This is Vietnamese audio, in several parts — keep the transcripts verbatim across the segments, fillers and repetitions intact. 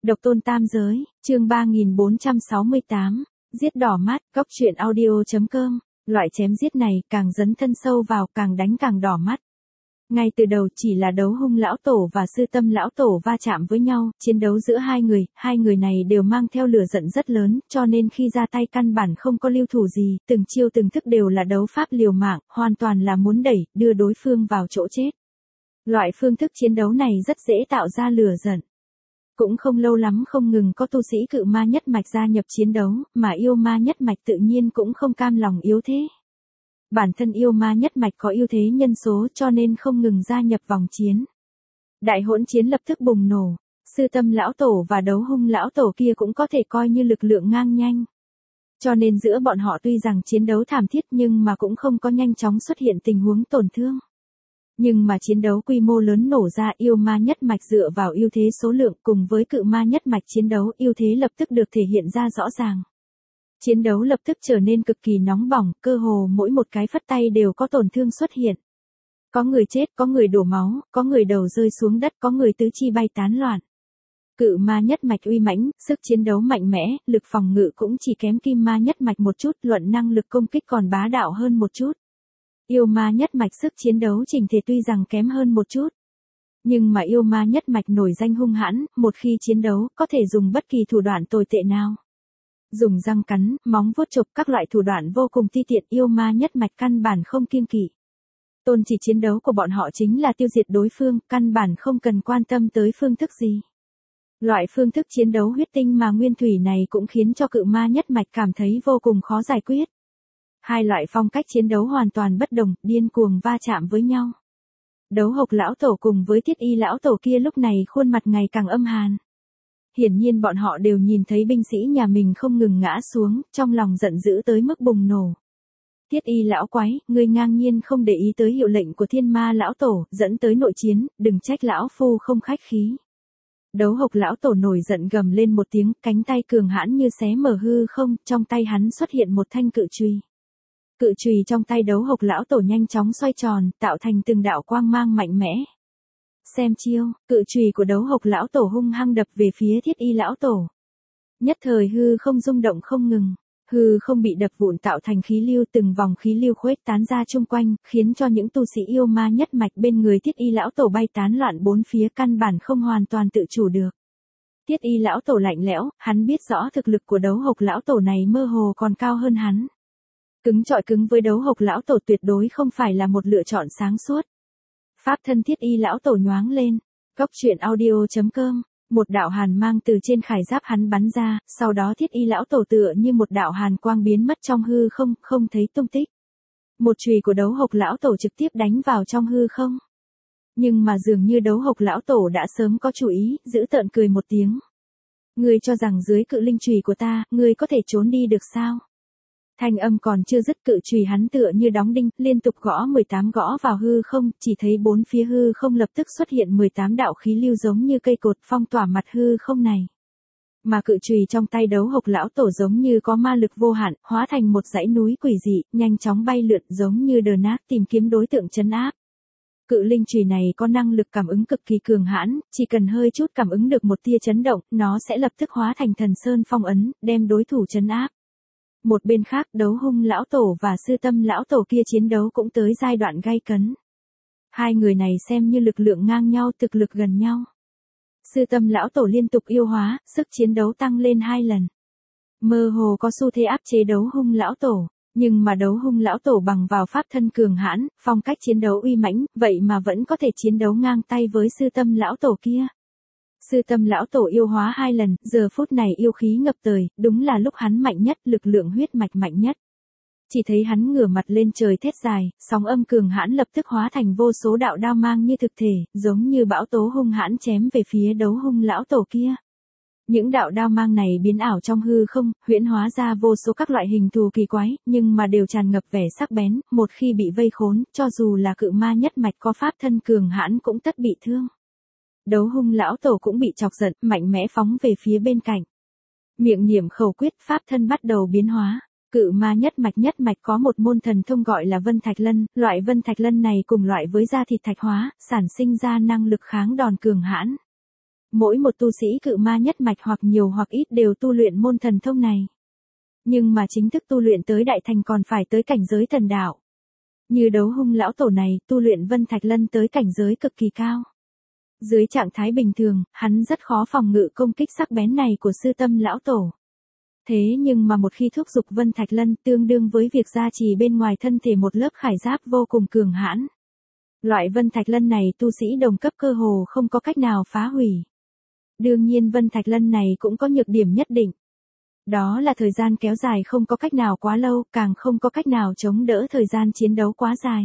Độc tôn tam giới, chương ba nghìn bốn trăm sáu mươi tám, giết đỏ mắt, góc truyện audio chấm com, loại chém giết này càng dấn thân sâu vào càng đánh càng đỏ mắt. Ngay từ đầu chỉ là đấu hung lão tổ và sư tâm lão tổ va chạm với nhau, chiến đấu giữa hai người, hai người này đều mang theo lửa giận rất lớn, cho nên khi ra tay căn bản không có lưu thủ gì, từng chiêu từng thức đều là đấu pháp liều mạng, hoàn toàn là muốn đẩy, đưa đối phương vào chỗ chết. Loại phương thức chiến đấu này rất dễ tạo ra lửa giận. Cũng không lâu lắm không ngừng có tu sĩ cự ma nhất mạch gia nhập chiến đấu, mà yêu ma nhất mạch tự nhiên cũng không cam lòng yếu thế. Bản thân yêu ma nhất mạch có ưu thế nhân số cho nên không ngừng gia nhập vòng chiến. Đại hỗn chiến lập tức bùng nổ, sư tâm lão tổ và đấu hung lão tổ kia cũng có thể coi như lực lượng ngang nhanh. Cho nên giữa bọn họ tuy rằng chiến đấu thảm thiết nhưng mà cũng không có nhanh chóng xuất hiện tình huống tổn thương. Nhưng mà chiến đấu quy mô lớn nổ ra, yêu ma nhất mạch dựa vào ưu thế số lượng cùng với cự ma nhất mạch chiến đấu, ưu thế lập tức được thể hiện ra rõ ràng. Chiến đấu lập tức trở nên cực kỳ nóng bỏng, cơ hồ mỗi một cái phất tay đều có tổn thương xuất hiện. Có người chết, có người đổ máu, có người đầu rơi xuống đất, có người tứ chi bay tán loạn. Cự ma nhất mạch uy mãnh, sức chiến đấu mạnh mẽ, lực phòng ngự cũng chỉ kém kim ma nhất mạch một chút, luận năng lực công kích còn bá đạo hơn một chút. Yêu ma nhất mạch sức chiến đấu chỉnh thể tuy rằng kém hơn một chút. Nhưng mà yêu ma nhất mạch nổi danh hung hãn, một khi chiến đấu, có thể dùng bất kỳ thủ đoạn tồi tệ nào. Dùng răng cắn, móng vuốt chộp các loại thủ đoạn vô cùng ti tiện, yêu ma nhất mạch căn bản không kiêng kỵ. Tôn chỉ chiến đấu của bọn họ chính là tiêu diệt đối phương, căn bản không cần quan tâm tới phương thức gì. Loại phương thức chiến đấu huyết tinh mà nguyên thủy này cũng khiến cho cự ma nhất mạch cảm thấy vô cùng khó giải quyết. Hai loại phong cách chiến đấu hoàn toàn bất đồng, điên cuồng va chạm với nhau. Đấu hộc lão tổ cùng với thiết y lão tổ kia lúc này khuôn mặt ngày càng âm hàn. Hiển nhiên bọn họ đều nhìn thấy binh sĩ nhà mình không ngừng ngã xuống, trong lòng giận dữ tới mức bùng nổ. Thiết y lão quái, ngươi ngang nhiên không để ý tới hiệu lệnh của thiên ma lão tổ, dẫn tới nội chiến, đừng trách lão phu không khách khí. Đấu hộc lão tổ nổi giận gầm lên một tiếng, cánh tay cường hãn như xé mở hư không, trong tay hắn xuất hiện một thanh cự chùy. Cự chùy trong tay đấu hộc lão tổ nhanh chóng xoay tròn, tạo thành từng đạo quang mang mạnh mẽ. Xem chiêu, cự chùy của đấu hộc lão tổ hung hăng đập về phía thiết y lão tổ. Nhất thời hư không rung động không ngừng, hư không bị đập vụn tạo thành khí lưu, từng vòng khí lưu khuếch tán ra chung quanh, khiến cho những tu sĩ yêu ma nhất mạch bên người thiết y lão tổ bay tán loạn bốn phía, căn bản không hoàn toàn tự chủ được. Thiết y lão tổ lạnh lẽo, hắn biết rõ thực lực của đấu hộc lão tổ này mơ hồ còn cao hơn hắn. Cứng chọi cứng với đấu hộc lão tổ tuyệt đối không phải là một lựa chọn sáng suốt. Pháp thân thiết y lão tổ nhoáng lên, góc truyện audio chấm com, một đạo hàn mang từ trên khải giáp hắn bắn ra, sau đó thiết y lão tổ tựa như một đạo hàn quang biến mất trong hư không, không thấy tung tích. Một chùy của đấu hộc lão tổ trực tiếp đánh vào trong hư không. Nhưng mà dường như đấu hộc lão tổ đã sớm có chủ ý, giữ tợn cười một tiếng. Ngươi cho rằng dưới cự linh chùy của ta, ngươi có thể trốn đi được sao? Thanh âm còn chưa dứt, cự chùy hắn tựa như đóng đinh, liên tục gõ mười tám gõ vào hư không, chỉ thấy bốn phía hư không lập tức xuất hiện mười tám đạo khí lưu giống như cây cột phong tỏa mặt hư không này. Mà cự chùy trong tay đấu hộc lão tổ giống như có ma lực vô hạn, hóa thành một dãy núi quỷ dị, nhanh chóng bay lượn giống như đờ nát tìm kiếm đối tượng trấn áp. Cự linh chùy này có năng lực cảm ứng cực kỳ cường hãn, chỉ cần hơi chút cảm ứng được một tia chấn động, nó sẽ lập tức hóa thành thần sơn phong ấn, đem đối thủ trấn áp. Một bên khác, đấu hung lão tổ và sư tâm lão tổ kia chiến đấu cũng tới giai đoạn gay cấn. Hai người này xem như lực lượng ngang nhau, thực lực gần nhau. Sư tâm lão tổ liên tục yêu hóa, sức chiến đấu tăng lên hai lần. Mơ hồ có xu thế áp chế đấu hung lão tổ, nhưng mà đấu hung lão tổ bằng vào pháp thân cường hãn, phong cách chiến đấu uy mãnh, vậy mà vẫn có thể chiến đấu ngang tay với sư tâm lão tổ kia. Sư tâm lão tổ yêu hóa hai lần, giờ phút này yêu khí ngập trời, đúng là lúc hắn mạnh nhất, lực lượng huyết mạch mạnh nhất. Chỉ thấy hắn ngửa mặt lên trời thét dài, sóng âm cường hãn lập tức hóa thành vô số đạo đao mang như thực thể, giống như bão tố hung hãn chém về phía đấu hung lão tổ kia. Những đạo đao mang này biến ảo trong hư không, huyễn hóa ra vô số các loại hình thù kỳ quái, nhưng mà đều tràn ngập vẻ sắc bén, một khi bị vây khốn, cho dù là cự ma nhất mạch có pháp thân cường hãn cũng tất bị thương. Đấu hung lão tổ cũng bị chọc giận, mạnh mẽ phóng về phía bên cạnh. Miệng niệm khẩu quyết, pháp thân bắt đầu biến hóa. Cự ma nhất mạch nhất mạch có một môn thần thông gọi là Vân Thạch Lân, loại Vân Thạch Lân này cùng loại với da thịt thạch hóa, sản sinh ra năng lực kháng đòn cường hãn. Mỗi một tu sĩ cự ma nhất mạch hoặc nhiều hoặc ít đều tu luyện môn thần thông này. Nhưng mà chính thức tu luyện tới đại thành còn phải tới cảnh giới thần đạo. Như Đấu Hung lão tổ này, tu luyện Vân Thạch Lân tới cảnh giới cực kỳ cao. Dưới trạng thái bình thường, hắn rất khó phòng ngự công kích sắc bén này của Sư Tâm lão tổ. Thế nhưng mà một khi thúc giục Vân Thạch Lân tương đương với việc gia trì bên ngoài thân thể một lớp khải giáp vô cùng cường hãn. Loại Vân Thạch Lân này tu sĩ đồng cấp cơ hồ không có cách nào phá hủy. Đương nhiên Vân Thạch Lân này cũng có nhược điểm nhất định. Đó là thời gian kéo dài không có cách nào quá lâu, càng không có cách nào chống đỡ thời gian chiến đấu quá dài.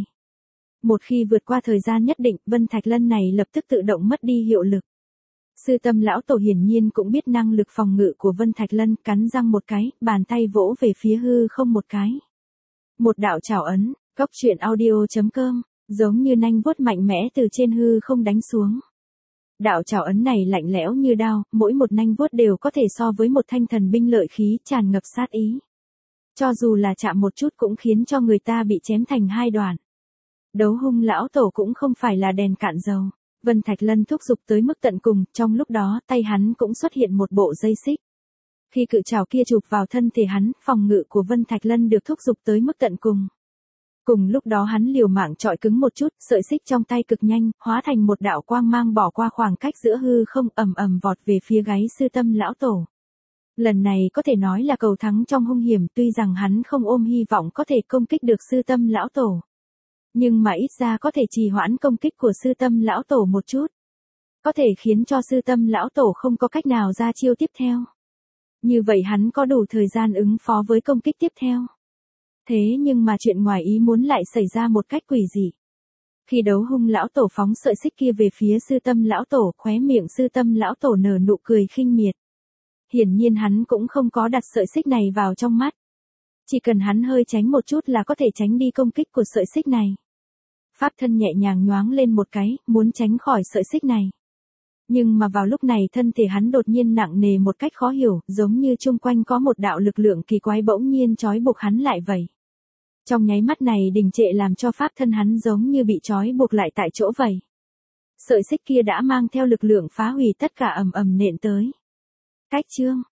Một khi vượt qua thời gian nhất định, Vân Thạch Lân này lập tức tự động mất đi hiệu lực. Sư Tâm lão tổ hiển nhiên cũng biết năng lực phòng ngự của Vân Thạch Lân, cắn răng một cái, bàn tay vỗ về phía hư không một cái. Một đạo trảo ấn, Cốc Truyện Audio chấm com, giống như nanh vuốt mạnh mẽ từ trên hư không đánh xuống. Đạo trảo ấn này lạnh lẽo như đao, mỗi một nanh vuốt đều có thể so với một thanh thần binh lợi khí tràn ngập sát ý. Cho dù là chạm một chút cũng khiến cho người ta bị chém thành hai đoạn. Đấu Hung lão tổ cũng không phải là đèn cạn dầu. Vân Thạch Lân thúc giục tới mức tận cùng, trong lúc đó tay hắn cũng xuất hiện một bộ dây xích. Khi cự trảo kia chụp vào thân thể hắn, phòng ngự của Vân Thạch Lân được thúc giục tới mức tận cùng. Cùng lúc đó hắn liều mạng chọi cứng một chút, sợi xích trong tay cực nhanh, hóa thành một đạo quang mang bỏ qua khoảng cách giữa hư không, ầm ầm vọt về phía gáy Sư Tâm lão tổ. Lần này có thể nói là cầu thắng trong hung hiểm, tuy rằng hắn không ôm hy vọng có thể công kích được Sư Tâm lão tổ. Nhưng mà ít ra có thể trì hoãn công kích của Sư Tâm lão tổ một chút. Có thể khiến cho Sư Tâm lão tổ không có cách nào ra chiêu tiếp theo. Như vậy hắn có đủ thời gian ứng phó với công kích tiếp theo. Thế nhưng mà chuyện ngoài ý muốn lại xảy ra một cách quỷ dị. Khi Đấu Hung lão tổ phóng sợi xích kia về phía Sư Tâm lão tổ, khóe miệng Sư Tâm lão tổ nở nụ cười khinh miệt. Hiển nhiên hắn cũng không có đặt sợi xích này vào trong mắt. Chỉ cần hắn hơi tránh một chút là có thể tránh đi công kích của sợi xích này. Pháp thân nhẹ nhàng nhoáng lên một cái, muốn tránh khỏi sợi xích này. Nhưng mà vào lúc này thân thể hắn đột nhiên nặng nề một cách khó hiểu, giống như chung quanh có một đạo lực lượng kỳ quái bỗng nhiên trói buộc hắn lại vậy. Trong nháy mắt này đình trệ làm cho pháp thân hắn giống như bị trói buộc lại tại chỗ vậy. Sợi xích kia đã mang theo lực lượng phá hủy tất cả ầm ầm nện tới. Cách chương